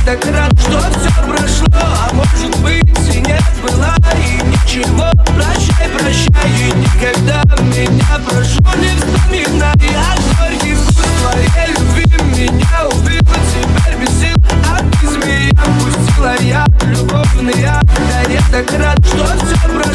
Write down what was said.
так рад, что все прошло, а может быть и не было, и ничего. Прощай, прощай, и никогда меня прошу не вспоминай. Горький вкус твоей любви меня убил, теперь без сил, а ты змея пустила я любовный яд. Да я так рад, что все прошло.